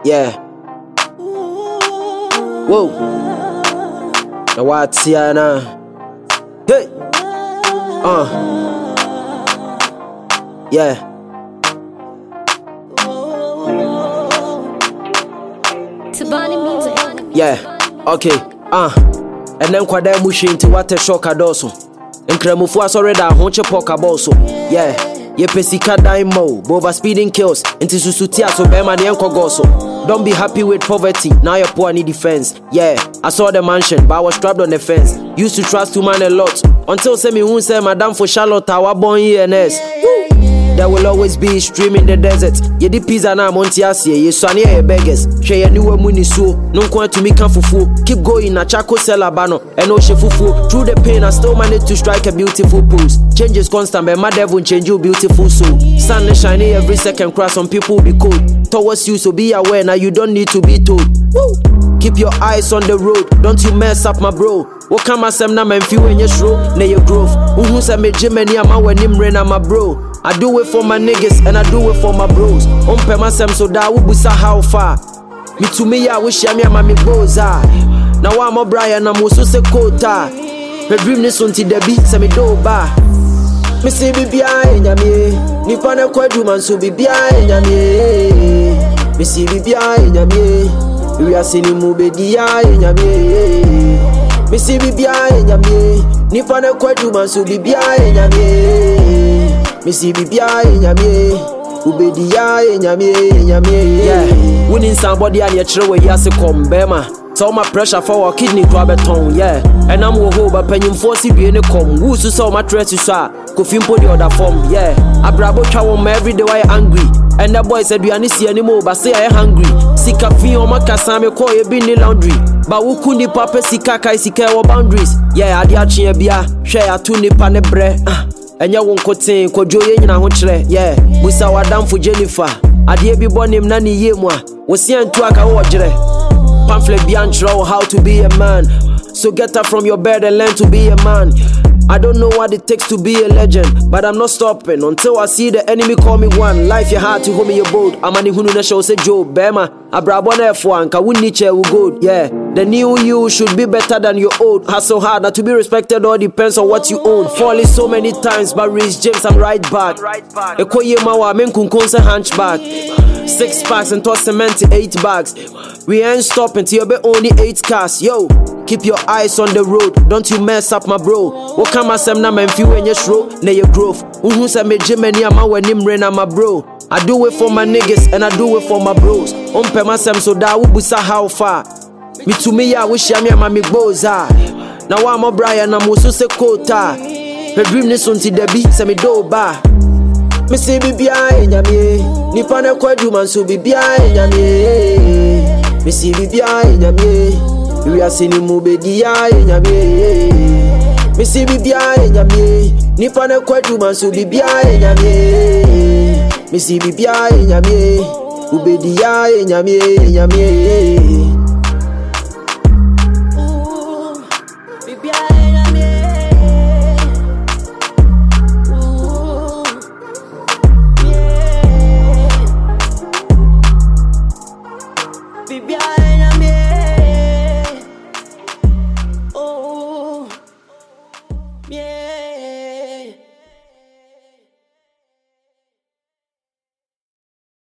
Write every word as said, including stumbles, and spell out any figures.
Yeah. Whoa. Now what's here now? Hey. Uh. Yeah. Yeah. Okay. Uh. And then kwa dem mushi into what a shock adoso. Nkremufu asore da honche poka boso. Yeah. Ye pesika daimo, bova speeding kills. Into susutia so bema ni enko goso. Don't be happy with poverty, now you're poor need defense. Yeah, I saw the mansion, but I was trapped on the fence. Used to trust to man a lot. Until say me who say madam for Charlotte, I was born E N S. There will always be a stream in the desert. Ye di pizza na montiasie, ye swane ye beggars. Share ye new money so, no kwan to me can fufu. Keep going, na chako sell abano, and no she fufu. Through the pain, I still managed to strike a beautiful pose. Change is constant, but my devil change you beautiful soul. Sun is shining every second, crash some people will be cold. Towards you, so be aware, now you don't need to be told. Woo! Keep your eyes on the road, don't you mess up my bro. What come as I'm na men few in your show, na your growth. Who say me Jimmy, I'm a when him rain, I'm a bro. I do it for my niggas and I do it for my bros. Umpe myself so that we busa how far. Me to me I wish I'm your mommy boza. Now I'm a Brian, I'm also se kota. Me dream this until the beat say me do ba. Me say be behind me. Ni pana kwadu man so be behind me. Me say be behind me. We are seeing mu be behind me. Me say be behind me. Ni pana kwadu man so be behind me. Me see bibia enyame ubedi ya enyame enyame. Yeah, winning somebody and you chire we yase come bema. So my pressure for our kidney to beton. Yeah, and I'm wo ho ba panyim force bi ne come. Who so so my stress so a kofimpo the other form. Yeah, abrabo twa wo ma every day why angry. And the boy said we are see anymore but say I hungry. Sika fi o makasa me call you be ni laundry. But who could the papa sika kai sika wo boundaries. Yeah, ade achi bia hwe atu nipa ne bre. Enya won kotin kodwo ye nyina ho kire. Yeah, busa wadam for Jennifer ade bi bonim na ne yemu a wo se antu aka wo gire. Pamphlet bi antro how to be a man, so get up from your bed and learn to be a man. I don't know what it takes to be a legend, but I'm not stopping until I see the enemy call me one. Life your heart to hold me your boat. I'm an hunu na show say Joe Bema abrabo na efo anka wunni che will go. Yeah, the new you should be better than your old. Hustle hard, not to be respected all depends on what you own. Falling so many times, but Rich James I'm right back. Ekoye mawa men kunkon se hunchback. Six packs and toss cement in eight bags. We ain't stopping till you be only eight cars. Yo, keep your eyes on the road, don't you mess up my bro. What come as I'm na men few in your show, na your growth. Who say me Jimmy ni ama when him rain, I'm a bro. I do it for my niggas and I do it for my bros. Umpe myself so that we busa how far. Me to me I wish I'm your mommy boza. Now I'm a Brian, I'm also se kota. Me dream this until the beat say me do ba. Me say be behind me. Ni pana kwadu man so be behind me. Me say be behind me. We are seeing mu be behind me. Me say be behind me. Ni pana kwadu man so be behind me. Me say be behind me. Ubedi ya enyame enyame.